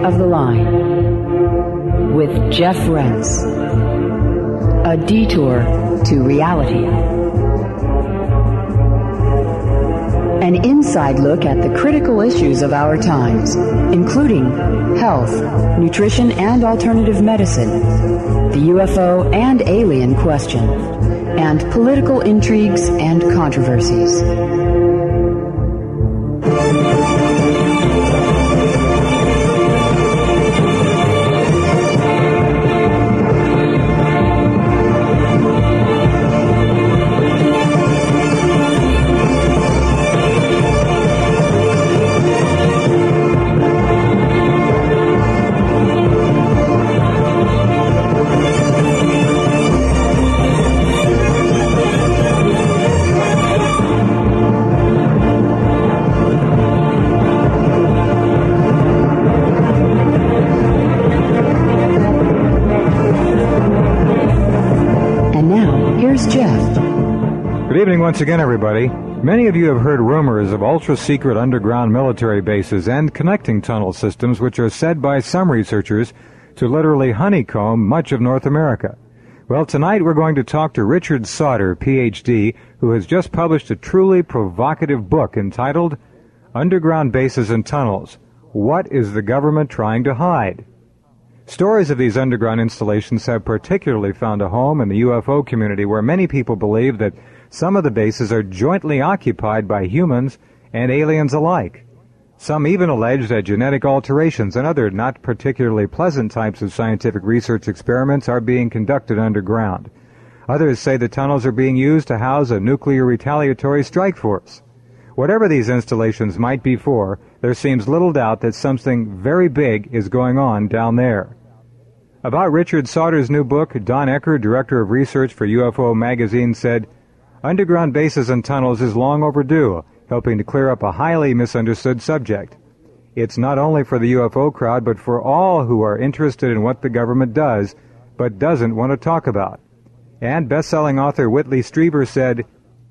of the Line with Jeff Rense. A detour to reality. An inside look at the critical issues of our times, including health, nutrition and alternative medicine, the UFO and alien question, and political intrigues and controversies. Good evening once again, everybody. Many of you have heard rumors of ultra-secret underground military bases and connecting tunnel systems which are said by some researchers to literally honeycomb much of North America. Well, tonight we're going to talk to Richard Sauder, Ph.D., who has just published a truly provocative book entitled Underground Bases and Tunnels. What is the government trying to hide? Stories of these underground installations have particularly found a home in the UFO community, where many people believe that some of the bases are jointly occupied by humans and aliens alike. Some even allege that genetic alterations and other not particularly pleasant types of scientific research experiments are being conducted underground. Others say the tunnels are being used to house a nuclear retaliatory strike force. Whatever these installations might be for, there seems little doubt that something very big is going on down there. About Richard Sauder's new book, Don Ecker, director of research for UFO Magazine, said, "Underground bases and tunnels is long overdue, helping to clear up a highly misunderstood subject. It's not only for the UFO crowd, but for all who are interested in what the government does, but doesn't want to talk about." And best-selling author Whitley Strieber said,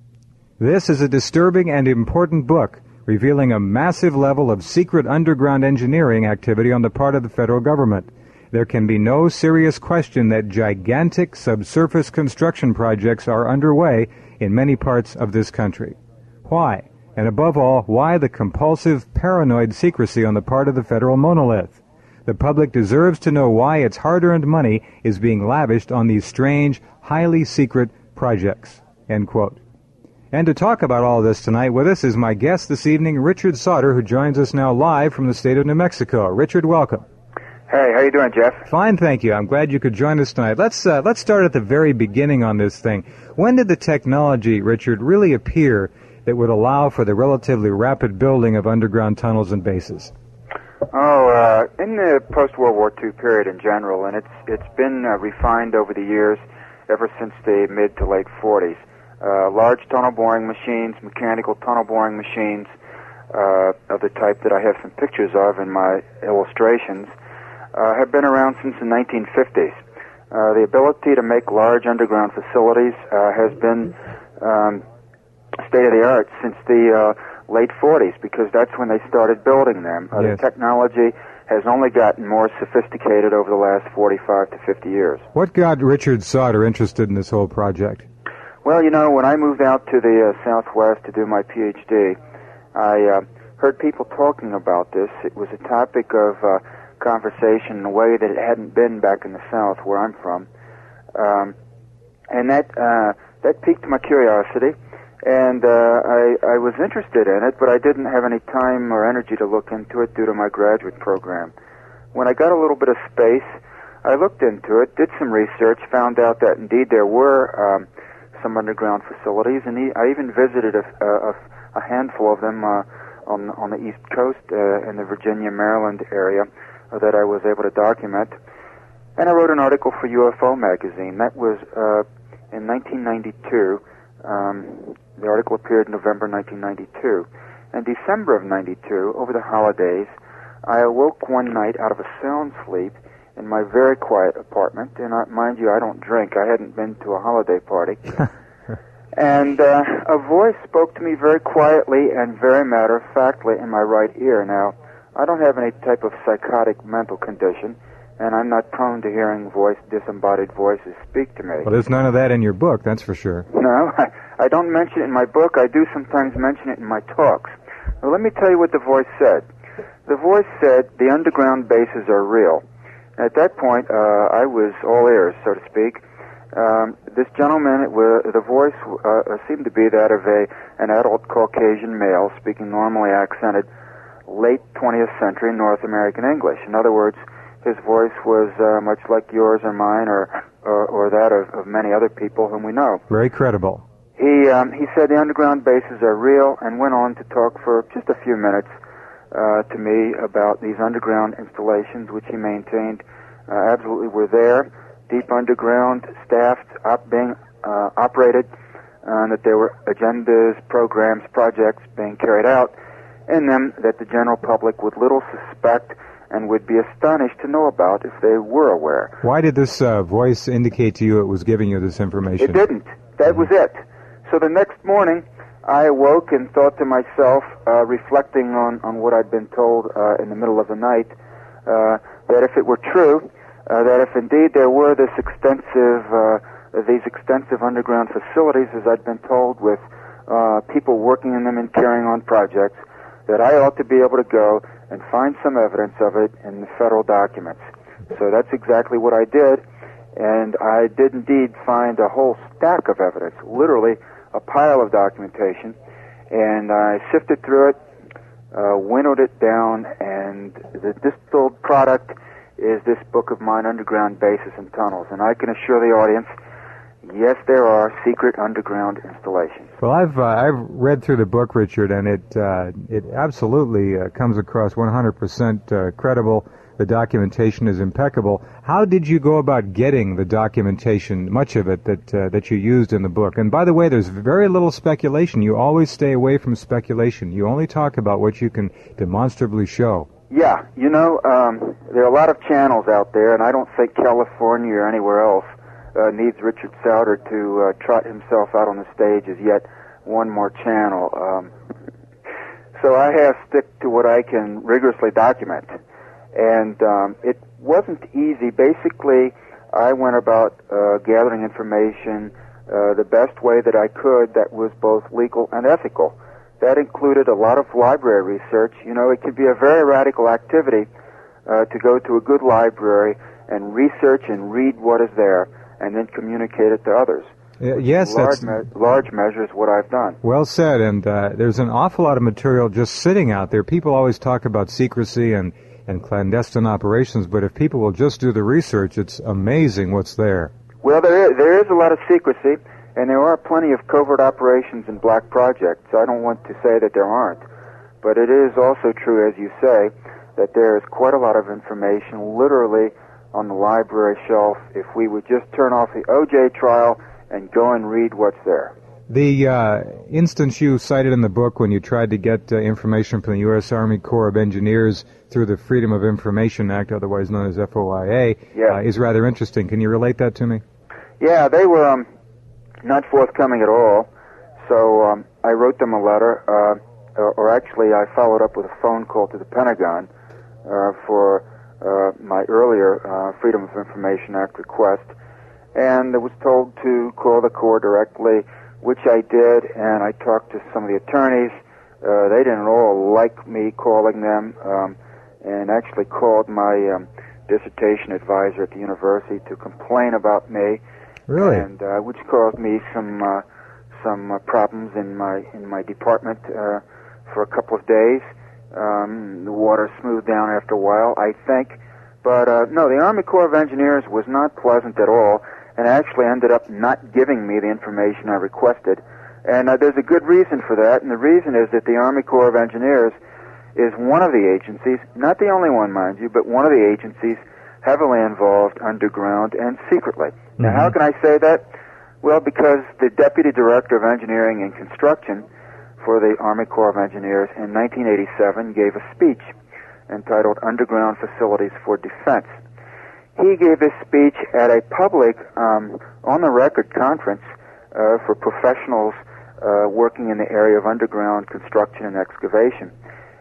"This is a disturbing and important book, revealing a massive level of secret underground engineering activity on the part of the federal government. There can be no serious question that gigantic subsurface construction projects are underway in many parts of this country. Why? And above all, why the compulsive, paranoid secrecy on the part of the federal monolith? The public deserves to know why its hard-earned money is being lavished on these strange, highly secret projects." End quote. And to talk about all this tonight with us is my guest this evening, Richard Sauder, who joins us now live from the state of New Mexico. Richard, welcome. Hey, how you doing, Jeff? Fine, thank you. I'm glad you could join us tonight. Let's start at the very beginning on this thing. When did the technology, Richard, really appear that would allow for the relatively rapid building of underground tunnels and bases? In the post-World War II period in general, and it's been refined over the years, ever since the mid to late 40s. Large tunnel boring machines, mechanical tunnel boring machines, of the type that I have some pictures of in my illustrations, have been around since the 1950s. The ability to make large underground facilities has been state-of-the-art since the late 40s, because that's when they started building them. Yes. The technology has only gotten more sophisticated over the last 45 to 50 years. What got Richard Sauder interested in this whole project? Well, you know, when I moved out to the Southwest to do my Ph.D., I heard people talking about this. It was a topic of conversation in a way that it hadn't been back in the South, where I'm from. And that piqued my curiosity, and I was interested in it, but I didn't have any time or energy to look into it due to my graduate program. When I got a little bit of space, I looked into it, did some research, found out that indeed there were some underground facilities, and I even visited a handful of them on the East Coast in the Virginia, Maryland area that I was able to document. And I wrote an article for UFO Magazine. That was in 1992. The article appeared in November 1992. In December of 92, over the holidays, I awoke one night out of a sound sleep in my very quiet apartment. And mind you, I don't drink. I hadn't been to a holiday party. And a voice spoke to me very quietly and very matter-of-factly in my right ear. Now, I don't have any type of psychotic mental condition, and I'm not prone to hearing disembodied voices speak to me. Well, there's none of that in your book, that's for sure. No, I don't mention it in my book. I do sometimes mention it in my talks. Well, let me tell you what the voice said. The voice said, the underground bases are real. At that point, I was all ears, so to speak. This gentleman, the voice seemed to be that of an adult Caucasian male speaking normally accented late 20th century North American English. In other words, his voice was much like yours or mine or that of many other people whom we know. Very credible. He said the underground bases are real and went on to talk for just a few minutes to me about these underground installations, which he maintained absolutely were there, deep underground, staffed, being operated, and that there were agendas, programs, projects being carried out in them that the general public would little suspect and would be astonished to know about if they were aware. Why did this voice indicate to you it was giving you this information? It didn't. That was it. So the next morning, I awoke and thought to myself, reflecting on what I'd been told in the middle of the night, that if it were true, that if indeed there were these extensive underground facilities, as I'd been told, with people working in them and carrying on projects, that I ought to be able to go and find some evidence of it in the federal documents. So that's exactly what I did, and I did indeed find a whole stack of evidence, literally a pile of documentation, and I sifted through it, winnowed it down, and the distilled product is this book of mine, Underground Bases and Tunnels. And I can assure the audience, yes, there are secret underground installations. Well, I've read through the book, Richard, and it absolutely comes across 100% credible. The documentation is impeccable. How did you go about getting the documentation, much of it, that you used in the book? And by the way, there's very little speculation. You always stay away from speculation. You only talk about what you can demonstrably show. Yeah, there are a lot of channels out there, and I don't think California or anywhere else needs Richard Sauter to trot himself out on the stage as yet one more channel. So I have stick to what I can rigorously document. And it wasn't easy. Basically, I went about gathering information the best way that I could that was both legal and ethical. That included a lot of library research. It could be a very radical activity to go to a good library and research and read what is there and then communicate it to others. Yes, large measure is what I've done. Well said, and there's an awful lot of material just sitting out there. People always talk about secrecy and clandestine operations, but if people will just do the research, it's amazing what's there. Well, there is a lot of secrecy, and there are plenty of covert operations and black projects. I don't want to say that there aren't, but it is also true, as you say, that there is quite a lot of information literally on the library shelf if we would just turn off the O.J. trial and go and read what's there. The instance you cited in the book when you tried to get information from the U.S. Army Corps of Engineers through the Freedom of Information Act, otherwise known as FOIA, is rather interesting. Can you relate that to me? Yeah, they were not forthcoming at all. So I wrote them a letter, or actually I followed up with a phone call to the Pentagon for my earlier Freedom of Information Act request, and I was told to call the Corps directly, which I did, and I talked to some of the attorneys. They didn't all like me calling them, and actually called my dissertation advisor at the university to complain about me. Really? And which caused me some problems in my department for a couple of days. The water smoothed down after a while, I think. But no, the Army Corps of Engineers was not pleasant at all, and actually ended up not giving me the information I requested. And there's a good reason for that, and the reason is that the Army Corps of Engineers is one of the agencies, not the only one, mind you, but one of the agencies heavily involved underground and secretly. Mm-hmm. Now, how can I say that? Well, because the Deputy Director of Engineering and Construction for the Army Corps of Engineers in 1987 gave a speech entitled Underground Facilities for Defense. He gave this speech at a public, on-the-record conference for professionals working in the area of underground construction and excavation.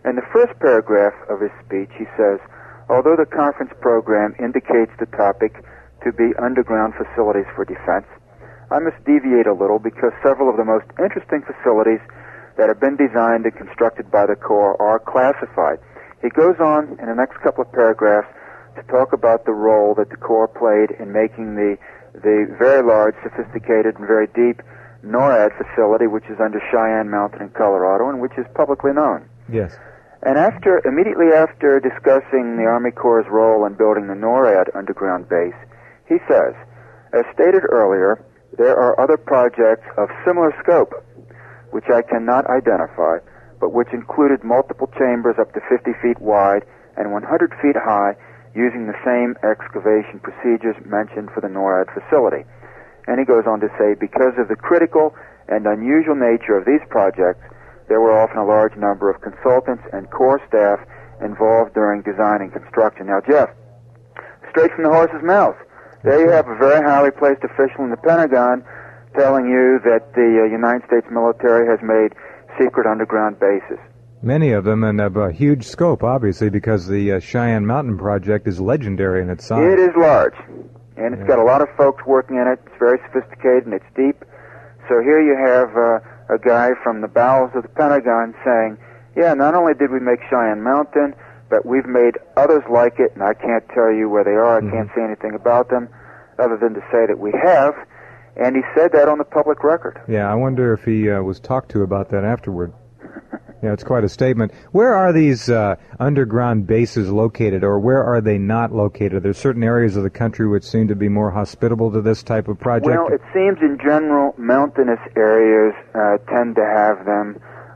In the first paragraph of his speech, he says, although the conference program indicates the topic to be underground facilities for defense, I must deviate a little because several of the most interesting facilities that have been designed and constructed by the Corps are classified. He goes on in the next couple of paragraphs to talk about the role that the Corps played in making the very large, sophisticated, and very deep NORAD facility, which is under Cheyenne Mountain in Colorado, and which is publicly known. Yes. And immediately after discussing the Army Corps' role in building the NORAD underground base, he says, as stated earlier, there are other projects of similar scope, which I cannot identify, but which included multiple chambers up to 50 feet wide and 100 feet high, using the same excavation procedures mentioned for the NORAD facility. And he goes on to say, because of the critical and unusual nature of these projects, there were often a large number of consultants and Corps staff involved during design and construction. Now, Jeff, straight from the horse's mouth, there you have a very highly placed official in the Pentagon telling you that the United States military has made secret underground bases. Many of them, and of a huge scope, obviously, because the Cheyenne Mountain project is legendary in its size. It is large, and it's got a lot of folks working in it. It's very sophisticated, and it's deep. So here you have a guy from the bowels of the Pentagon saying, yeah, not only did we make Cheyenne Mountain, but we've made others like it, and I can't tell you where they are. I can't say anything about them, other than to say that we have. And he said that on the public record. Yeah, I wonder if he was talked to about that afterward. Yeah, it's quite a statement. Where are these underground bases located, or where are they not located? There's certain areas of the country which seem to be more hospitable to this type of project. Well, it seems in general mountainous areas tend to have them,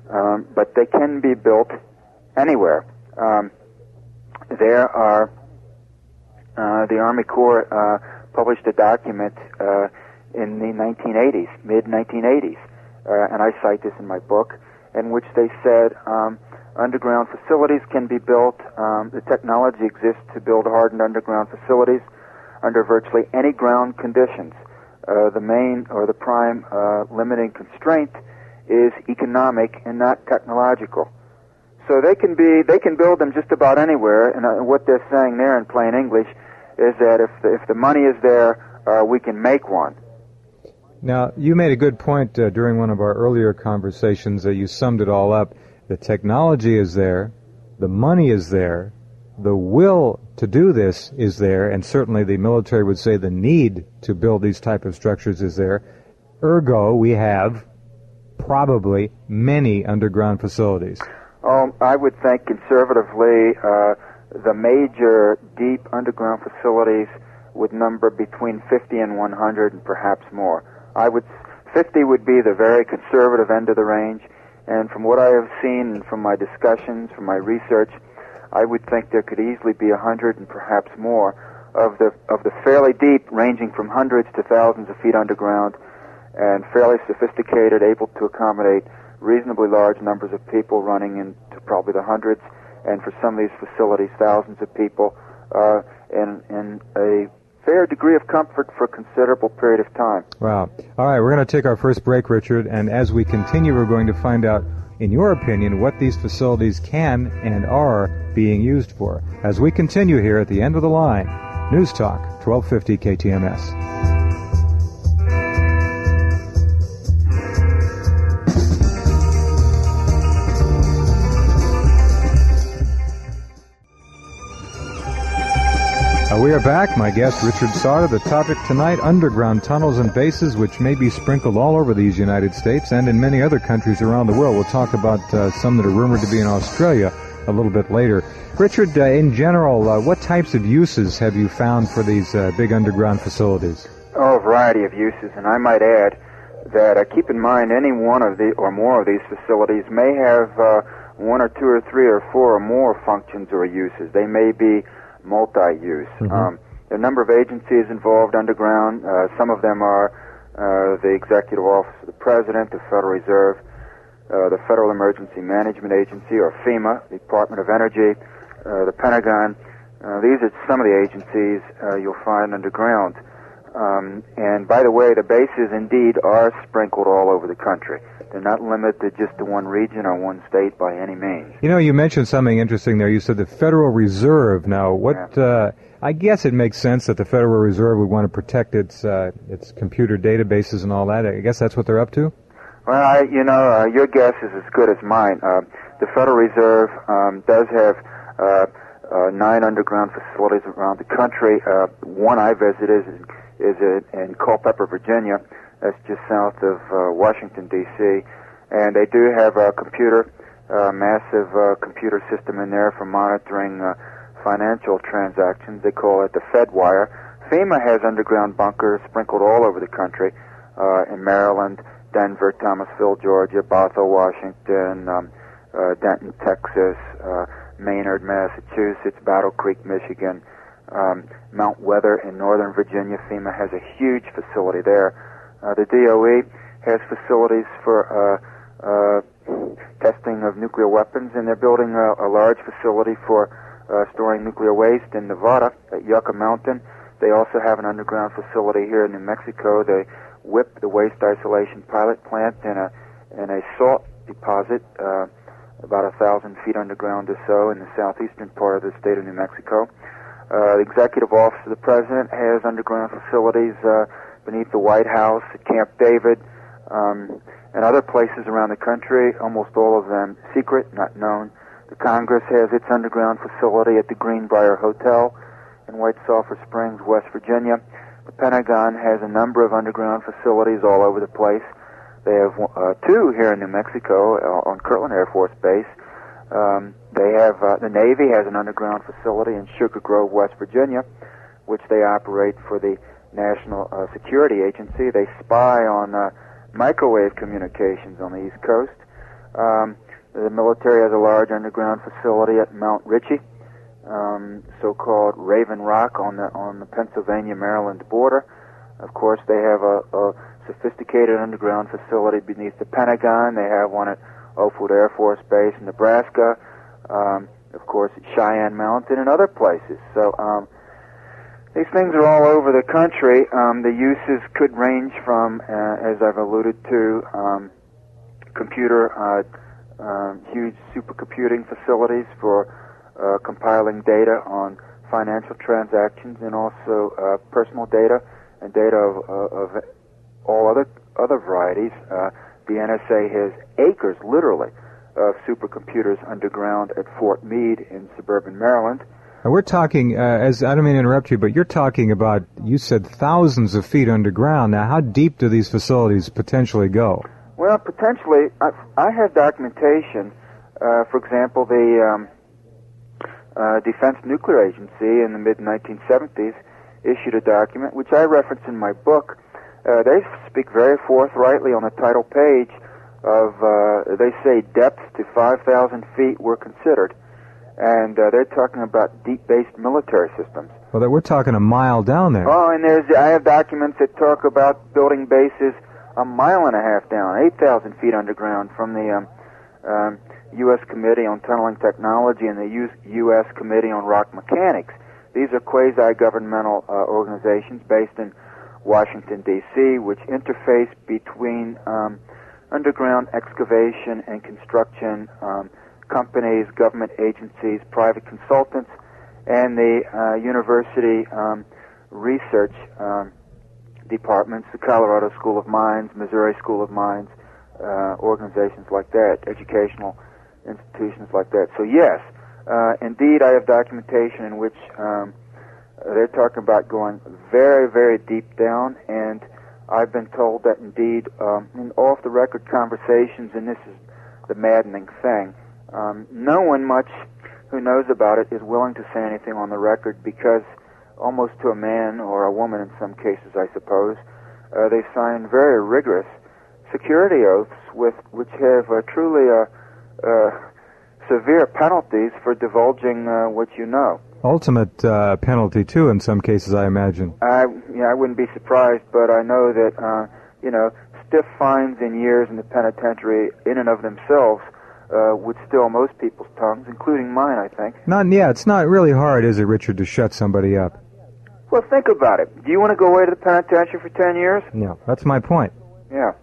but they can be built anywhere. There are, the Army Corps published a document in the 1980s, mid-1980s, and I cite this in my book, in which they said underground facilities can be built. The technology exists to build hardened underground facilities under virtually any ground conditions. The main or the prime limiting constraint is economic and not technological. So they can build them just about anywhere. And what they're saying there in plain English is that if the money is there, we can make one. Now, you made a good point during one of our earlier conversations that you summed it all up. The technology is there, the money is there, the will to do this is there, and certainly the military would say the need to build these type of structures is there. Ergo, we have probably many underground facilities. I would think conservatively the major deep underground facilities would number between 50 and 100 and perhaps more. 50 would be the very conservative end of the range, and from what I have seen and from my discussions, from my research, I would think there could easily be 100 and perhaps more of the fairly deep, ranging from hundreds to thousands of feet underground, and fairly sophisticated, able to accommodate reasonably large numbers of people, running into probably the hundreds, and for some of these facilities, thousands of people, in a fair degree of comfort for a considerable period of time. Wow. All right, we're going to take our first break, Richard, and as we continue, we're going to find out, in your opinion, what these facilities can and are being used for. As we continue here at the end of the line, News Talk, 1250 KTMS. We are back. My guest, Richard Sauter. The topic tonight, underground tunnels and bases, which may be sprinkled all over these United States and in many other countries around the world. We'll talk about some that are rumored to be in Australia a little bit later. Richard, in general, what types of uses have you found for these big underground facilities? Oh, a variety of uses, and I might add that keep in mind any one of the or more of these facilities may have one or two or three or four or more functions or uses. They may be multi-use. There are a number of agencies involved underground. Some of them are the Executive Office of the President, the Federal Reserve, the Federal Emergency Management Agency, or FEMA, the Department of Energy, the Pentagon. These are some of the agencies you'll find underground. And by the way, the bases indeed are sprinkled all over the country. They're not limited just to one region or one state by any means. You know, you mentioned something interesting there. You said the Federal Reserve. Now, I guess it makes sense that the Federal Reserve would want to protect its computer databases and all that. I guess that's what they're up to? Well, your guess is as good as mine. The Federal Reserve does have 9 underground facilities around the country. One I visited is in Culpeper, Virginia. That's just south of Washington, D.C. And they do have a massive computer system in there for monitoring financial transactions. They call it the FedWire. FEMA has underground bunkers sprinkled all over the country, in Maryland, Denver, Thomasville, Georgia, Bothell, Washington, Denton, Texas, Maynard, Massachusetts, Battle Creek, Michigan, Mount Weather in Northern Virginia. FEMA has a huge facility there. The DOE has facilities for testing of nuclear weapons, and they're building a large facility for storing nuclear waste in Nevada at Yucca Mountain. They also have an underground facility here in New Mexico. They whip the waste isolation pilot plant in a salt deposit about 1,000 feet underground or so in the southeastern part of the state of New Mexico. The Executive Office of the President has underground facilities beneath the White House, at Camp David, and other places around the country, almost all of them secret, not known. The Congress has its underground facility at the Greenbrier Hotel in White Sulphur Springs, West Virginia. The Pentagon has a number of underground facilities all over the place. They have 2 here in New Mexico on Kirtland Air Force Base. They have the Navy has an underground facility in Sugar Grove, West Virginia, which they operate for the National Security Agency. They spy on microwave communications on the East Coast. The military has a large underground facility at Mount Ritchie, so-called Raven Rock on the Pennsylvania-Maryland border. Of course, they have a sophisticated underground facility beneath the Pentagon. They have one at Oakwood Air Force Base in Nebraska, of course at Cheyenne Mountain and other places. So these things are all over the country. The uses could range from, as I've alluded to, huge supercomputing facilities for compiling data on financial transactions, and also personal data and data of all other varieties. The NSA has acres, literally, of supercomputers underground at Fort Meade in suburban Maryland. And we're talking, I don't mean to interrupt you, but you're talking about, you said thousands of feet underground. Now, how deep do these facilities potentially go? Well, potentially, I have documentation. For example, the Defense Nuclear Agency in the mid-1970s issued a document, which I reference in my book. They speak very forthrightly on the title page of, they say depths to 5,000 feet were considered. And they're talking about deep-based military systems. Well, we're talking a mile down there. Oh, and I have documents that talk about building bases 1.5 miles down, 8,000 feet underground, from the U.S. Committee on Tunneling Technology and the U.S. Committee on Rock Mechanics. These are quasi-governmental organizations based in Washington, D.C., which interface between underground excavation and construction companies, government agencies, private consultants, and the university research departments, the Colorado School of Mines, Missouri School of Mines, organizations like that, educational institutions like that. So yes, indeed I have documentation in which they're talking about going very, very deep down, and I've been told that indeed in off-the-record conversations, and this is the maddening thing, no one much who knows about it is willing to say anything on the record, because almost to a man or a woman in some cases, I suppose, they sign very rigorous security oaths which have truly severe penalties for divulging what you know. Ultimate penalty, too, in some cases, I imagine. I wouldn't be surprised, but I know that, stiff fines and years in the penitentiary in and of themselves would still most people's tongues, including mine, I think. It's not really hard, is it, Richard, to shut somebody up? Well, think about it. Do you want to go away to the penitentiary for 10 years? No, that's my point. Yeah.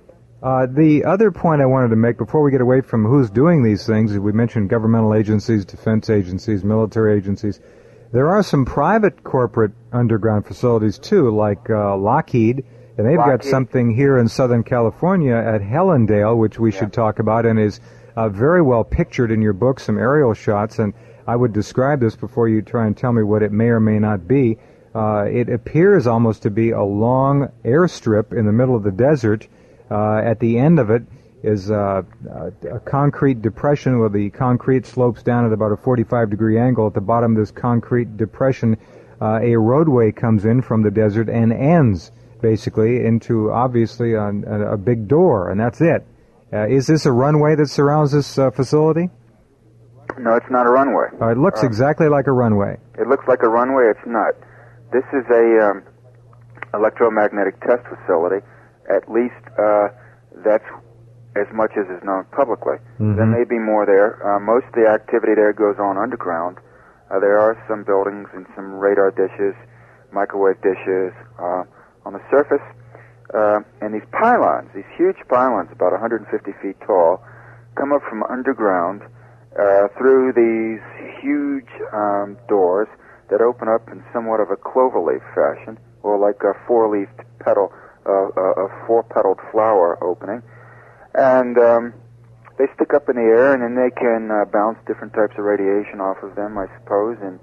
The other point I wanted to make before we get away from who's doing these things, we mentioned governmental agencies, defense agencies, military agencies. There are some private corporate underground facilities, too, like Lockheed, and they've got something here in Southern California at Helendale, which we should talk about, and is very well pictured in your book, some aerial shots, and I would describe this before you try and tell me what it may or may not be. It appears almost to be a long airstrip in the middle of the desert. At the end of it is a concrete depression where the concrete slopes down at about a 45-degree angle. At the bottom of this concrete depression, a roadway comes in from the desert and ends, basically, into, obviously, a big door, and that's it. Is this a runway that surrounds this facility? No, it's not a runway. It looks exactly like a runway. It looks like a runway. It's not. This is a electromagnetic test facility. At least that's as much as is known publicly. Mm-hmm. There may be more there. Most of the activity there goes on underground. There are some buildings and some radar dishes, microwave dishes on the surface. And these pylons, these huge pylons, about 150 feet tall, come up from underground through these huge doors that open up in somewhat of a cloverleaf fashion, or like a four-leafed petal, a four-petaled flower opening. And they stick up in the air, and then they can bounce different types of radiation off of them, I suppose, and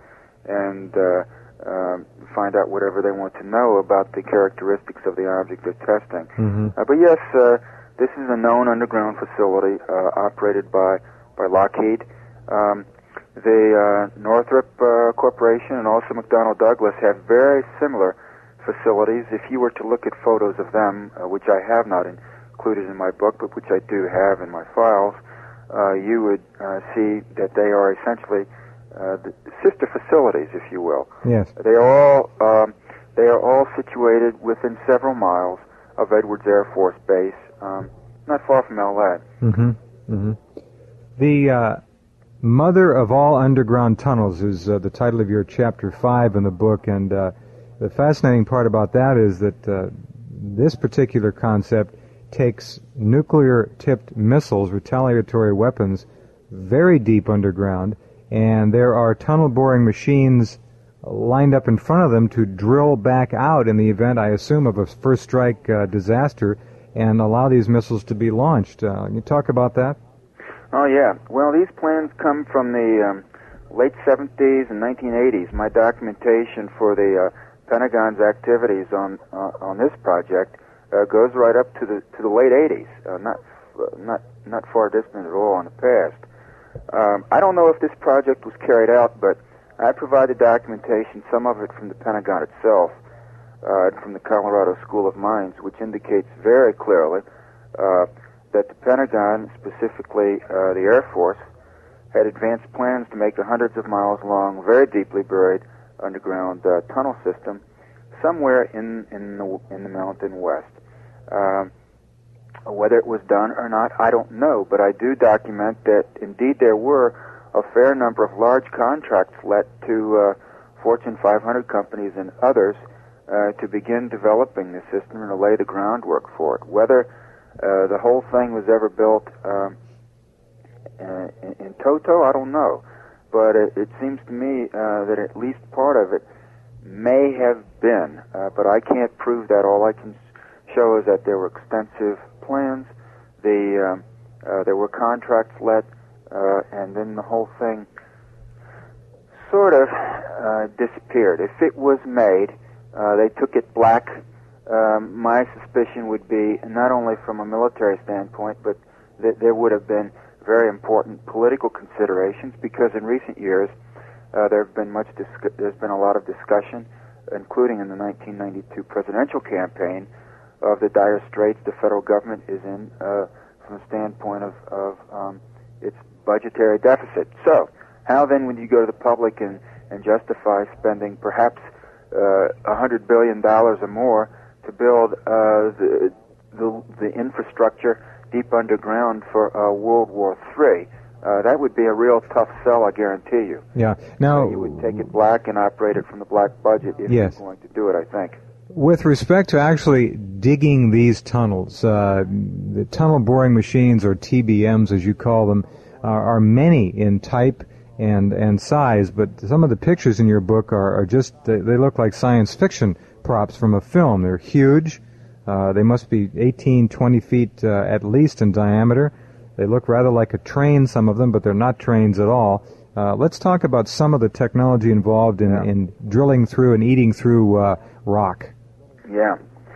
find out whatever they want to know about the characteristics of the object they're testing. Mm-hmm. But yes, this is a known underground facility operated by Lockheed. The Northrop Corporation and also McDonnell Douglas have very similar facilities. If you were to look at photos of them, which I have not included in my book, but which I do have in my files, you would see that they are essentially the sister facilities, if you will. Yes. They are all situated within several miles of Edwards Air Force Base, not far from L.A. Mm-hmm. Mm-hmm. The Mother of All Underground Tunnels is the title of your Chapter 5 in the book, and the fascinating part about that is that this particular concept takes nuclear-tipped missiles, retaliatory weapons, very deep underground, and there are tunnel-boring machines lined up in front of them to drill back out in the event, I assume, of a first strike disaster and allow these missiles to be launched. Can you talk about that? Oh, yeah. Well, these plans come from the late 70s and 1980s. My documentation for the Pentagon's activities on this project goes right up to the late 80s, not far distant at all in the past. I don't know if this project was carried out, but I provided documentation, some of it from the Pentagon itself, from the Colorado School of Mines, which indicates very clearly that the Pentagon, specifically the Air Force, had advanced plans to make a hundreds of miles long, very deeply buried underground tunnel system somewhere in the mountain west. Whether it was done or not, I don't know, but I do document that indeed there were a fair number of large contracts let to Fortune 500 companies and others to begin developing the system and to lay the groundwork for it. Whether the whole thing was ever built in toto, I don't know. But it seems to me that at least part of it may have been, but I can't prove that. All I can show is that there were extensive plans, there were contracts let, and then the whole thing sort of disappeared. If it was made, they took it black. My suspicion would be, not only from a military standpoint, but that there would have been very important political considerations, because in recent years there's been a lot of discussion, including in the 1992 presidential campaign, of the dire straits the federal government is in from the standpoint of its budgetary deficit. So, how then would you go to the public and justify spending perhaps $100 billion or more to build the infrastructure deep underground for World War III? That would be a real tough sell, I guarantee you. Yeah. Now you would take it black and operate it from the black budget if yes. you're going to do it, I think. With respect to actually digging these tunnels, the tunnel boring machines, or TBMs as you call them, are many in type and size, but some of the pictures in your book are just, they look like science fiction props from a film. They're huge. They must be 18, 20 feet at least in diameter. They look rather like a train, some of them, but they're not trains at all. Let's talk about some of the technology involved in drilling through and eating through rock. Yeah.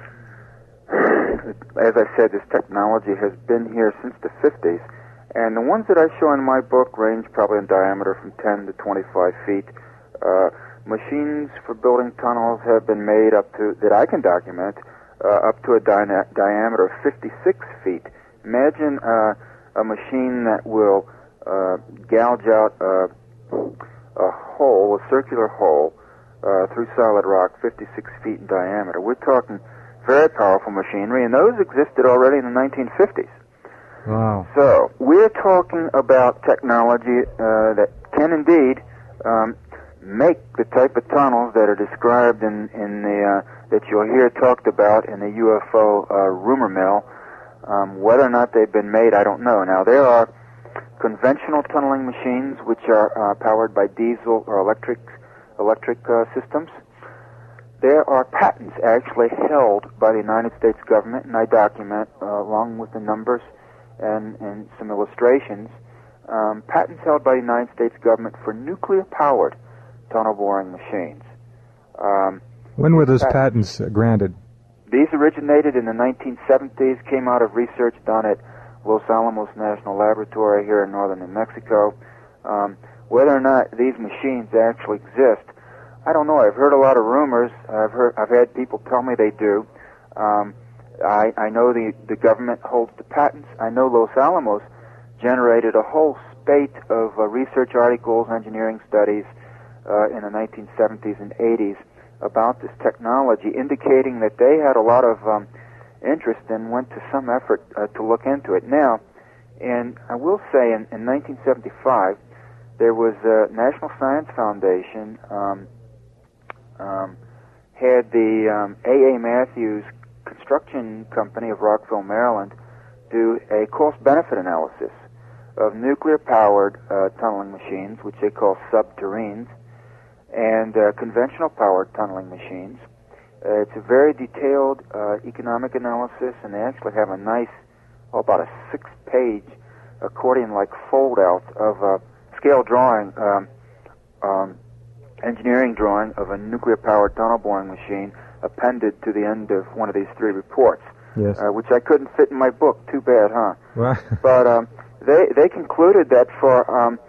As I said, this technology has been here since the 50s. And the ones that I show in my book range probably in diameter from 10 to 25 feet. Machines for building tunnels have been made up to, that I can document, up to a diameter of 56 feet. Imagine a machine that will gouge out a hole, a circular hole, through solid rock 56 feet in diameter. We're talking very powerful machinery, and those existed already in the 1950s. Wow. So, we're talking about technology that can indeed make the type of tunnels that are described in the that you'll hear talked about in the UFO rumor mill. Whether or not they've been made, I don't know. Now, there are conventional tunneling machines which are powered by diesel or electric systems. There are patents actually held by the United States government, and I document along with the numbers and some illustrations, patents held by the United States government for nuclear-powered tunnel boring machines. When were those patents granted? These originated in the 1970s, came out of research done at Los Alamos National Laboratory here in northern New Mexico. Whether or not these machines actually exist, I don't know. I've heard a lot of rumors. I've had people tell me they do. I know the government holds the patents. I know Los Alamos generated a whole spate of research articles, engineering studies in the 1970s and 80s about this technology, indicating that they had a lot of interest and went to some effort to look into it. Now, and I will say in 1975, there was a National Science Foundation had the A.A. Matthews Construction Company of Rockville, Maryland, do a cost-benefit analysis of nuclear-powered tunneling machines, which they call subterranes, and conventional-powered tunneling machines. It's a very detailed economic analysis, and they actually have a nice, about a 6-page accordion-like fold-out of a scale drawing, engineering drawing of a nuclear-powered tunnel boring machine appended to the end of one of these 3 reports, yes. Which I couldn't fit in my book. Too bad, huh? Well. But they concluded that for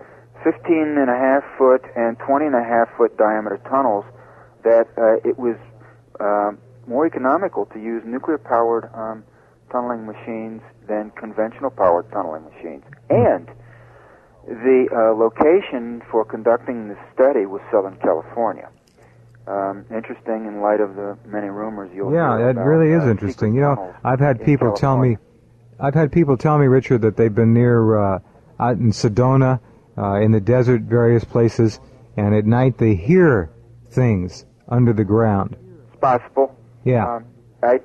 15.5-foot and 20.5-foot diameter tunnels, that it was more economical to use nuclear-powered tunneling machines than conventional-powered tunneling machines. And the location for conducting this study was Southern California. Interesting in light of the many rumors you'll hear about. Yeah, it really is interesting. You know, I've had people tell me, Richard, that they've been near out in Sedona, in the desert, various places, and at night they hear things under the ground. It's possible. Yeah. I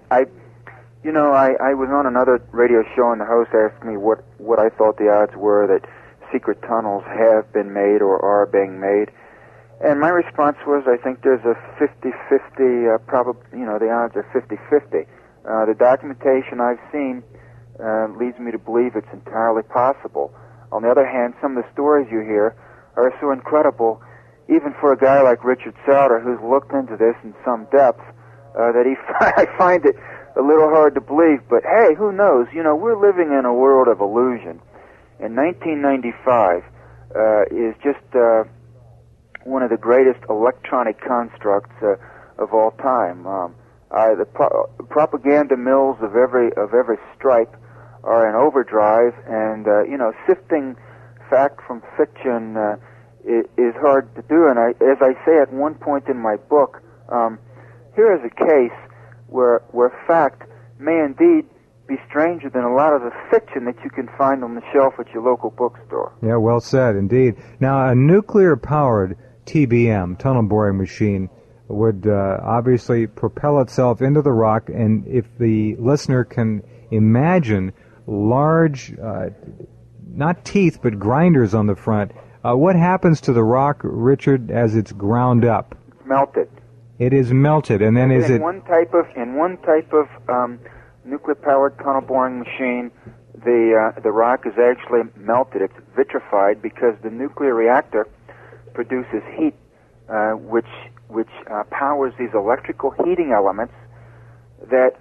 was on another radio show, and the host asked me what I thought the odds were that secret tunnels have been made or are being made. And my response was, I think there's a 50-50 the odds are 50-50. The documentation I've seen leads me to believe it's entirely possible. On the other hand, some of the stories you hear are so incredible, even for a guy like Richard Sauter, who's looked into this in some depth, that I find it a little hard to believe. But hey, who knows? You know, we're living in a world of illusion. And 1995 is just one of the greatest electronic constructs of all time. The propaganda mills of every stripe are in overdrive, and sifting fact from fiction is hard to do. And as I say at one point in my book, here is a case where fact may indeed be stranger than a lot of the fiction that you can find on the shelf at your local bookstore. Yeah, well said, indeed. Now, a nuclear-powered TBM, tunnel boring machine, would obviously propel itself into the rock, and if the listener can imagine large, not teeth, but grinders on the front, what happens to the rock, Richard, as it's ground up? Melted. It is melted, and then in one type of nuclear-powered tunnel boring machine, the rock is actually melted. It's vitrified because the nuclear reactor produces heat, which powers these electrical heating elements that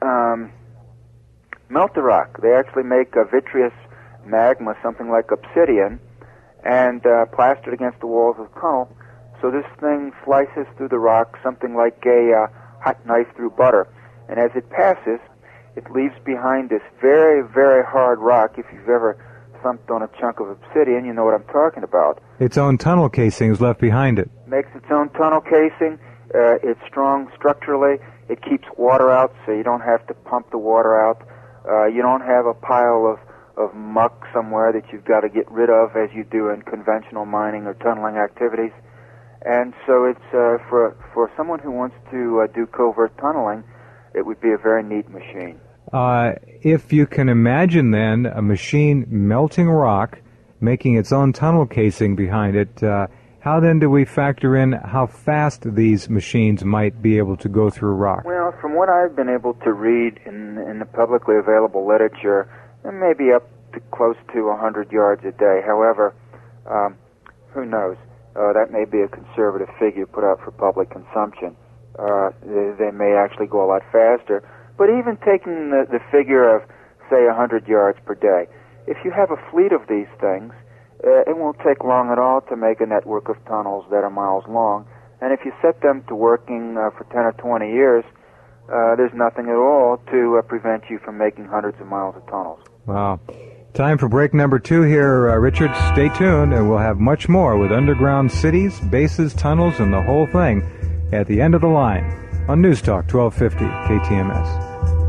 melt the rock. They actually make a vitreous magma, something like obsidian, and plaster it against the walls of the tunnel. So this thing slices through the rock, something like a hot knife through butter. And as it passes, it leaves behind this very, very hard rock. If you've ever thumped on a chunk of obsidian, you know what I'm talking about. Its own tunnel casing is left behind it. Makes its own tunnel casing. It's strong structurally. It keeps water out, so you don't have to pump the water out. You don't have a pile of muck somewhere that you've got to get rid of as you do in conventional mining or tunneling activities. And so it's for someone who wants to do covert tunneling, it would be a very neat machine. If you can imagine then a machine melting rock, making its own tunnel casing behind it, how then do we factor in how fast these machines might be able to go through rock? Well, from what I've been able to read in the publicly available literature, it may be up to close to 100 yards a day. However, who knows? That may be a conservative figure put out for public consumption. They may actually go a lot faster. But even taking the figure of, say, 100 yards per day, if you have a fleet of these things, it won't take long at all to make a network of tunnels that are miles long. And if you set them to working for 10 or 20 years, there's nothing at all to prevent you from making hundreds of miles of tunnels. Wow. Time for break number 2 here, Richard. Stay tuned, and we'll have much more with underground cities, bases, tunnels, and the whole thing at the end of the line on News Talk 1250 KTMS.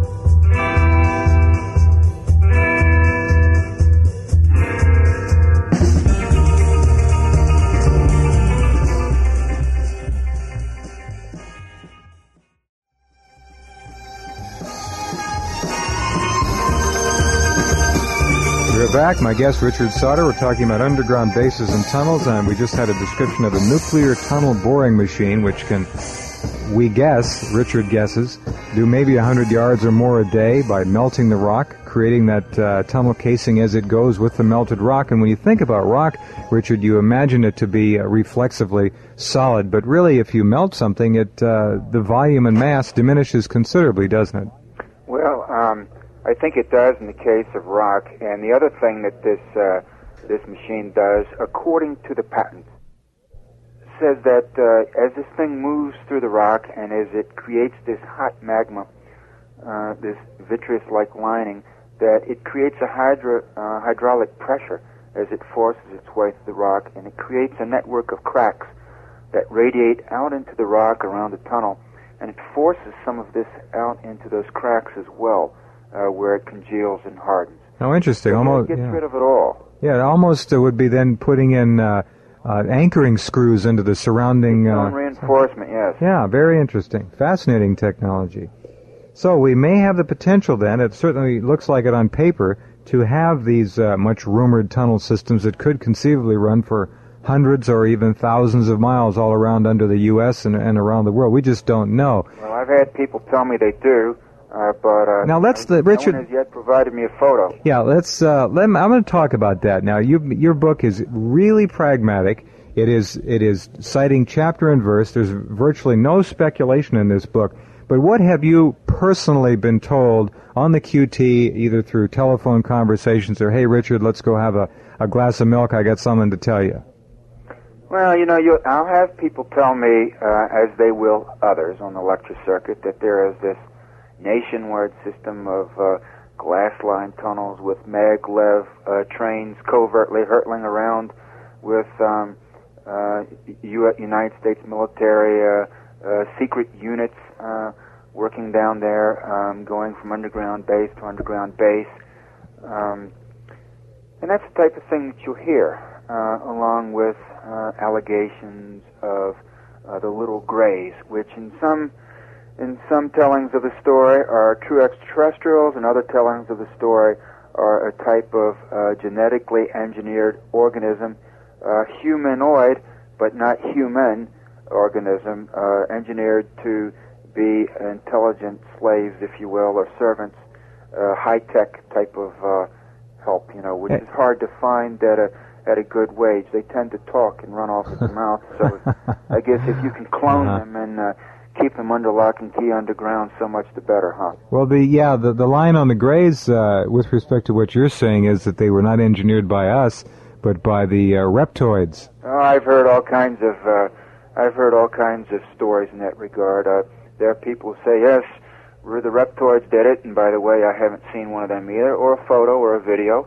We're back. My guest, Richard Sauter. We're talking about underground bases and tunnels, and we just had a description of a nuclear tunnel boring machine, which can, we guess, Richard guesses, do maybe 100 yards or more a day by melting the rock, creating that tunnel casing as it goes with the melted rock. And when you think about rock, Richard, you imagine it to be reflexively solid, but really if you melt something, the volume and mass diminishes considerably, doesn't it? Well, I think it does in the case of rock. And the other thing that this machine does, according to the patent, says that as this thing moves through the rock and as it creates this hot magma, this vitreous-like lining, that it creates a hydraulic pressure as it forces its way through the rock, and it creates a network of cracks that radiate out into the rock around the tunnel, and it forces some of this out into those cracks as well, where it congeals and hardens. Oh, interesting. So almost it gets rid of it all. Yeah, it almost would be then putting in anchoring screws into the surrounding... reinforcement, yes. Yeah, very interesting. Fascinating technology. So we may have the potential then, it certainly looks like it on paper, to have these much rumored tunnel systems that could conceivably run for hundreds or even thousands of miles all around under the U.S. and around the world. We just don't know. Well, I've had people tell me they do, but now no Richard, one has yet provided me a photo. Yeah, I'm going to talk about that. Now, your book is really pragmatic. It is citing chapter and verse. There's virtually no speculation in this book. But what have you personally been told on the QT, either through telephone conversations or, hey, Richard, let's go have a glass of milk, I got something to tell you? Well, I'll have people tell me, as they will others on the lecture circuit, that there is this nationwide system of glass-lined tunnels with maglev trains covertly hurtling around with United States military secret units working down there, going from underground base to underground base. And that's the type of thing that you'll hear, along with allegations of the little grays, which in some tellings of the story are true extraterrestrials, and other tellings of the story are a type of genetically engineered organism, humanoid but not human organism, engineered to be intelligent slaves, if you will, or servants, high-tech type of help, which is hard to find at a good wage. They tend to talk and run off with their mouth, so I guess if you can clone them and keep them under lock and key underground, so much the better, huh? Well, the line on the Greys, with respect to what you're saying, is that they were not engineered by us, but by the reptoids. Oh, I've heard all kinds of stories in that regard. There are people who say, yes, the reptoids did it, and by the way, I haven't seen one of them either, or a photo or a video.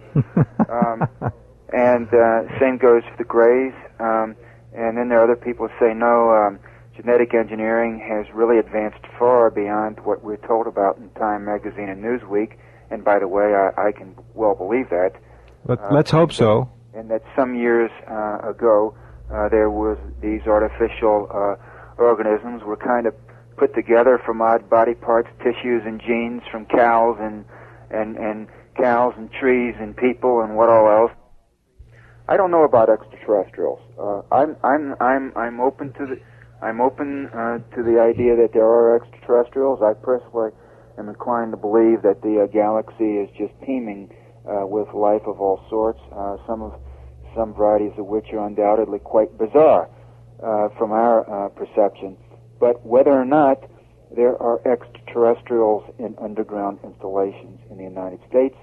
And same goes for the Greys. And then there are other people who say, no, genetic engineering has really advanced far beyond what we're told about in Time Magazine and Newsweek. And by the way, I can well believe that. Let's hope so. And that some years ago, there was these artificial organisms were kind of put together from odd body parts, tissues, and genes from cows and cows and trees and people and what all else. I don't know about extraterrestrials. I'm open to the idea that there are extraterrestrials. I personally am inclined to believe that the galaxy is just teeming with life of all sorts. Some varieties of which are undoubtedly quite bizarre from our perception. But whether or not there are extraterrestrials in underground installations in the United States,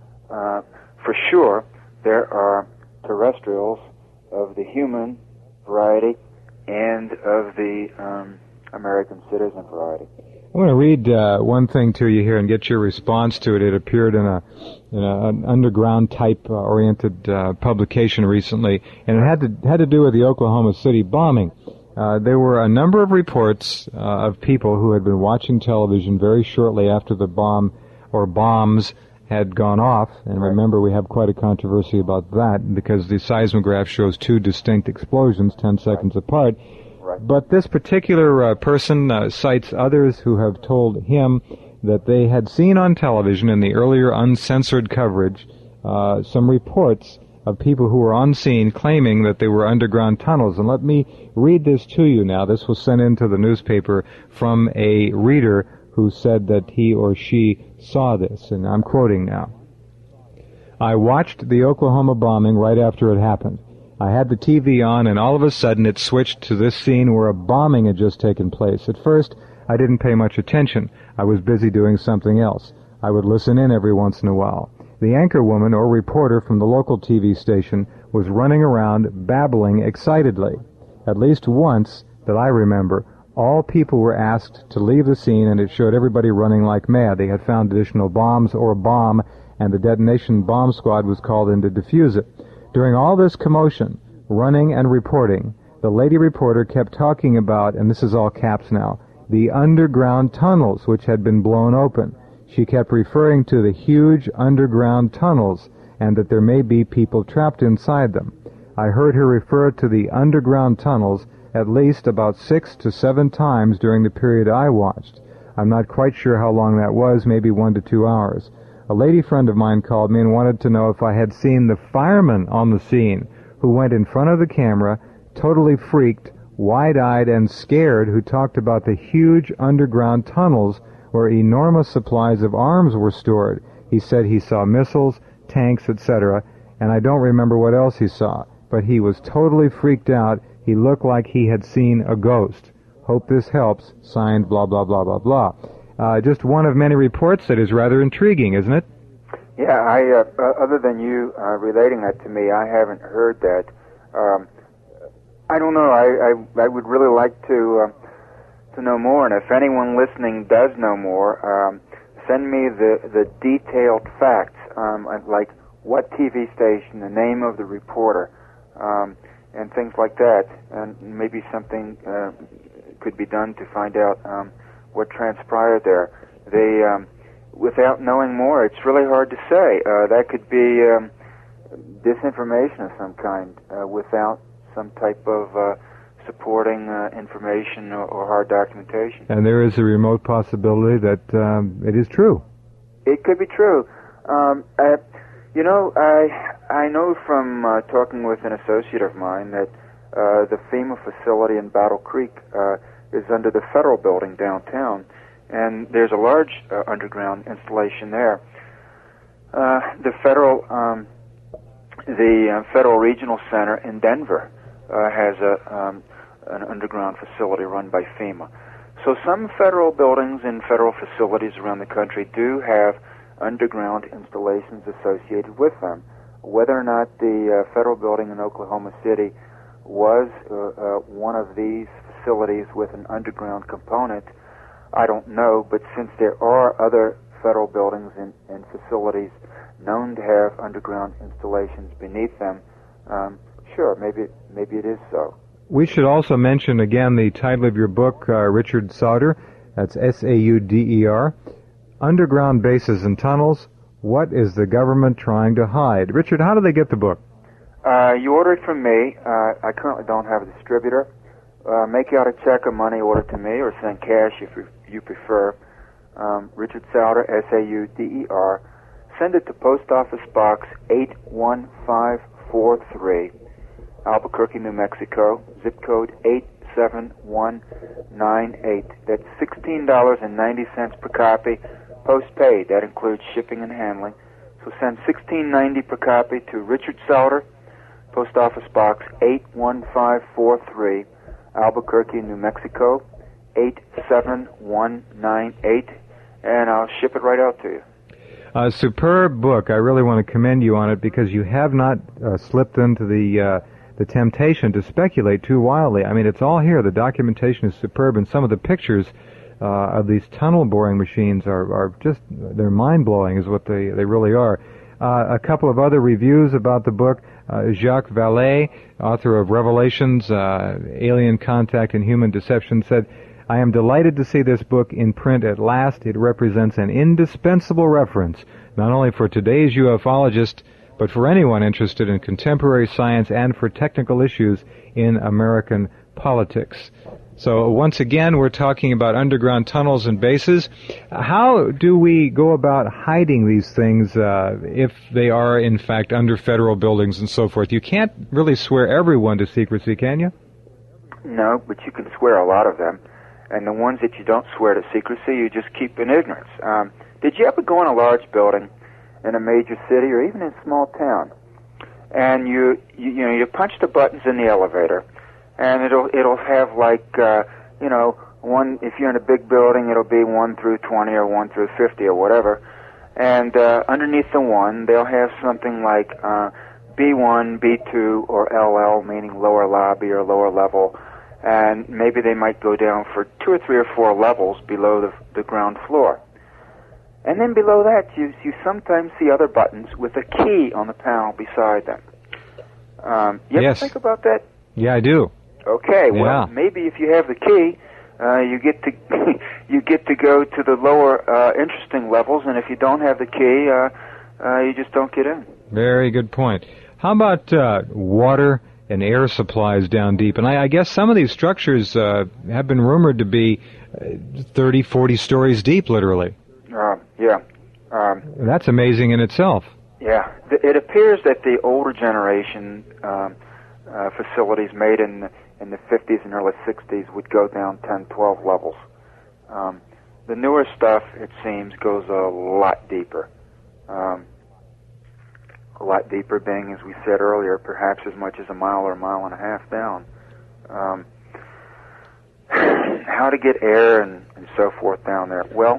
for sure there are terrestrials of the human variety and of the American citizen variety. I want to read one thing to you here and get your response to it. It appeared in an underground type oriented publication recently, and it had to do with the Oklahoma City bombing. There were a number of reports of people who had been watching television very shortly after the bomb or bombs had gone off. And remember, we have quite a controversy about that because the seismograph shows two distinct explosions 10 seconds apart. But this particular person cites others who have told him that they had seen on television in the earlier uncensored coverage some reports of people who were on scene claiming that they were underground tunnels. And let me read this to you now. This was sent into the newspaper from a reader who said that he or she saw this. And I'm quoting now. I watched the Oklahoma bombing right after it happened. I had the TV on, and all of a sudden it switched to this scene where a bombing had just taken place. At first, I didn't pay much attention. I was busy doing something else. I would listen in every once in a while. The anchor woman or reporter from the local TV station was running around babbling excitedly. At least once, that I remember, all people were asked to leave the scene, and it showed everybody running like mad. They had found additional bombs or a bomb, and the detonation bomb squad was called in to defuse it. During all this commotion, running and reporting, the lady reporter kept talking about, and this is all caps now, the underground tunnels which had been blown open. She kept referring to the huge underground tunnels and that there may be people trapped inside them. I heard her refer to the underground tunnels at least about 6 to 7 times during the period I watched. I'm not quite sure how long that was, maybe 1 to 2 hours. A lady friend of mine called me and wanted to know if I had seen the fireman on the scene who went in front of the camera, totally freaked, wide-eyed and scared, who talked about the huge underground tunnels where enormous supplies of arms were stored. He said he saw missiles, tanks, etc., and I don't remember what else he saw, but he was totally freaked out. He looked like he had seen a ghost. Hope this helps. Signed, blah, blah, blah, blah, blah. Just one of many reports that is rather intriguing, isn't it? Yeah, other than you relating that to me, I haven't heard that. I don't know. I would really like to know more, and if anyone listening does know more, send me the detailed facts, like what TV station, the name of the reporter, and things like that, and maybe something could be done to find out what transpired there. Without knowing more, it's really hard to say. That could be disinformation of some kind without some type of supporting information or hard documentation. And there is a remote possibility that it is true. It could be true. I know from talking with an associate of mine that the FEMA facility in Battle Creek is under the Federal Building downtown, and there's a large underground installation there. The Federal Regional Center in Denver has an underground facility run by FEMA. So some federal buildings and federal facilities around the country do have underground installations associated with them. Whether or not the federal building in Oklahoma City was one of these facilities with an underground component, I don't know, but since there are other federal buildings and facilities known to have underground installations beneath them, sure, maybe it is so. We should also mention again the title of your book, Richard Sauder, that's S-A-U-D-E-R, Underground Bases and Tunnels, What is the Government Trying to Hide? Richard, how do they get the book? You order it from me. I currently don't have a distributor. Make out a check or money order to me, or send cash if you prefer. Richard Sauder, S-A-U-D-E-R. Send it to Post Office Box 81543, Albuquerque, New Mexico, zip code 87198. That's $16.90 per copy, post-paid. That includes shipping and handling. So send $16.90 per copy to Richard Sauder, Post Office Box 81543, Albuquerque, New Mexico, 87198, and I'll ship it right out to you. A superb book. I really want to commend you on it because you have not slipped into the temptation to speculate too wildly. I mean, it's all here. The documentation is superb, and some of the pictures of these tunnel boring machines are just, they're mind-blowing is what they really are. A couple of other reviews about the book. Jacques Vallée, author of Revelations, Alien Contact and Human Deception, said, I am delighted to see this book in print at last. It represents an indispensable reference, not only for today's ufologist, but for anyone interested in contemporary science and for technical issues in American politics. So once again, we're talking about underground tunnels and bases. How do we go about hiding these things if they are, in fact, under federal buildings and so forth? You can't really swear everyone to secrecy, can you? No, but you can swear a lot of them. And the ones that you don't swear to secrecy, you just keep in ignorance. Did you ever go in a large building in a major city or even in a small town, and you punch the buttons in the elevator, and it'll have like one, if you're in a big building, it'll be 1 through 20 or 1 through 50 or whatever, and underneath the 1 they'll have something like B1, B2, or LL, meaning lower lobby or lower level. And maybe they might go down for 2 or 3 or 4 levels below the ground floor. And then below that, you sometimes see other buttons with a key on the panel beside them. You ever think about that? Yeah, I do. Okay, well, maybe if you have the key, you get to go to the lower interesting levels, and if you don't have the key, you just don't get in. Very good point. How about water and air supplies down deep? And I guess some of these structures have been rumored to be 30, 40 stories deep, literally. Yeah. That's amazing in itself. Yeah. It appears that the older generation facilities made in the 50s and early 60s would go down 10, 12 levels. The newer stuff, it seems, goes a lot deeper. A lot deeper being, as we said earlier, perhaps as much as a mile or a mile and a half down. How to get air and so forth down there? Well,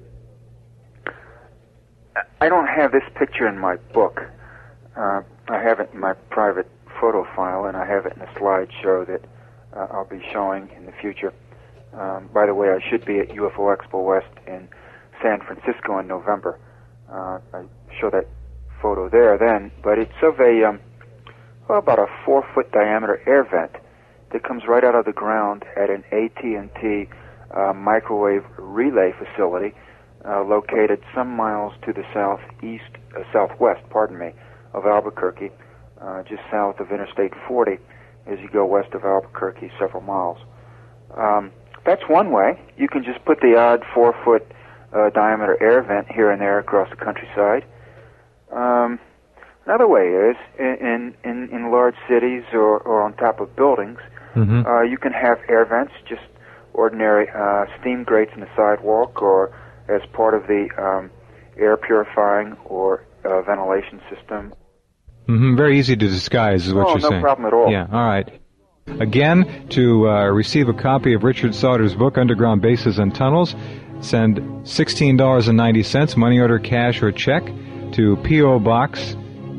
I don't have this picture in my book. I have it in my private photo file, and I have it in a slideshow that I'll be showing in the future. By the way, I should be at UFO Expo West in San Francisco in November. I show that photo there then, but it's of about a 4-foot diameter air vent that comes right out of the ground at an AT&T microwave relay facility located some miles to the southwest of Albuquerque, just south of Interstate 40. as you go west of Albuquerque several miles. That's one way. You can just put the odd 4-foot diameter air vent here and there across the countryside. Another way is in large cities or on top of buildings, you can have air vents, just ordinary steam grates in the sidewalk, or as part of the air purifying or ventilation system. Very easy to disguise is what you're saying. No problem at all. Yeah, all right. Again, to receive a copy of Richard Sauter's book, Underground Bases and Tunnels, send $16.90, money order, cash, or check, to P.O. Box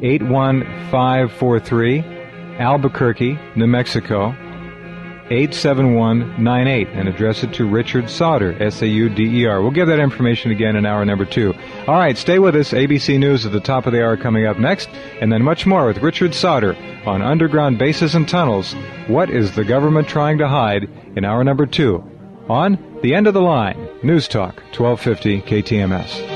81543, Albuquerque, New Mexico, 87198, and address it to Richard Sauter, S-A-U-D-E-R. We'll give that information again in hour number 2. All right, stay with us. ABC News at the top of the hour coming up next, and then much more with Richard Sauter on Underground Bases and Tunnels. What is the government trying to hide in hour number 2 on The End of the Line, News Talk, 1250 KTMS.